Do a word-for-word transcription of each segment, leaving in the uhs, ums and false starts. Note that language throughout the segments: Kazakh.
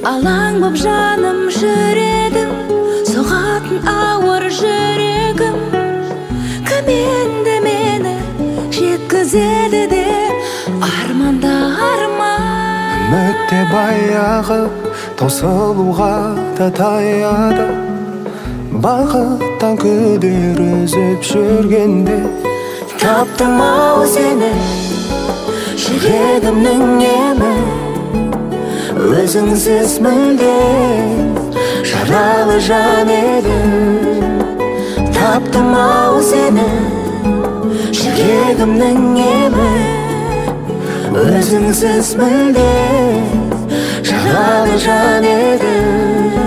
Алаң боп жаным жүрегім, соғатын ауыр жүрегім. Кім енді мені жеткізеді де арманда арман. Үмітте баяғы таусылуға да таяды. Бақыттан күдер үзіп жүргенде таптым ау сені, жүрегімнің емі. Өзіңсіз мүлде жаралы жан едім. Таптым ау сені, жүрегімнің емі. Өзіңсіз мүлде жаралы жан едім.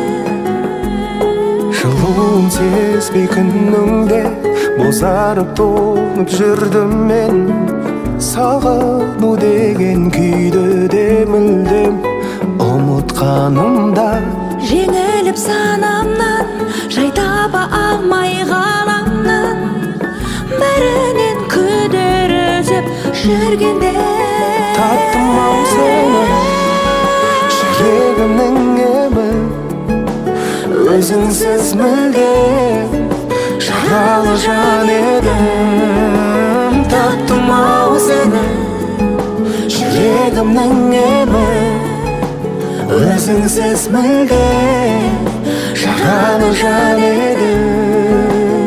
Жылуын сезбей күніңде бозарып толып жүрдім мен. Сағыну деген күйді де мүлдем ұмытқанымда. Жеңіліп санамнан, жай таба алмай ғаламнан. Бәрінен күдер үзіп жүргенде таптым ау сені, жүрегімнің емі. Өзіңсіз мүлде жаралы жан едім. Таптым ау сені, жүрегімнің емі. Өзіңсіз мүлде жаралы жан едім.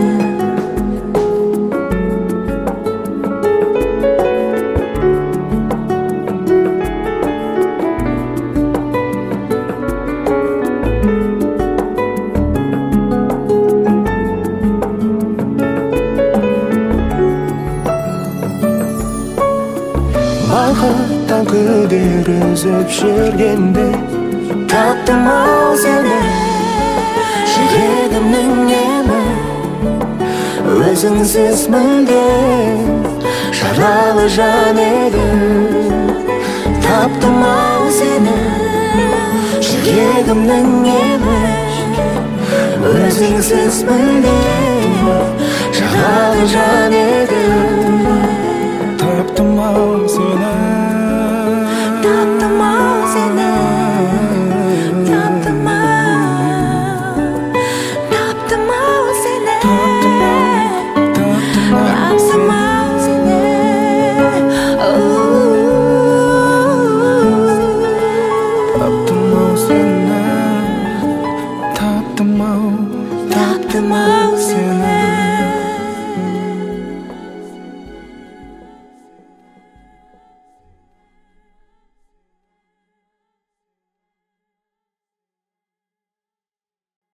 Бақыттан күдер үзіп жүргенде таптым ау сені, жүрегімнің емі. Өзіңсіз мүлде жаралы жан едім. Таптым ау сені, жүрегімнің емі. Өзіңсіз мүлде жаралы жан едім. таптым ау сені, таптым ау сені. Таптым ау, таптым ау сені. Таптым ау сені. таптым ау сені, таптым ау, Таптым ау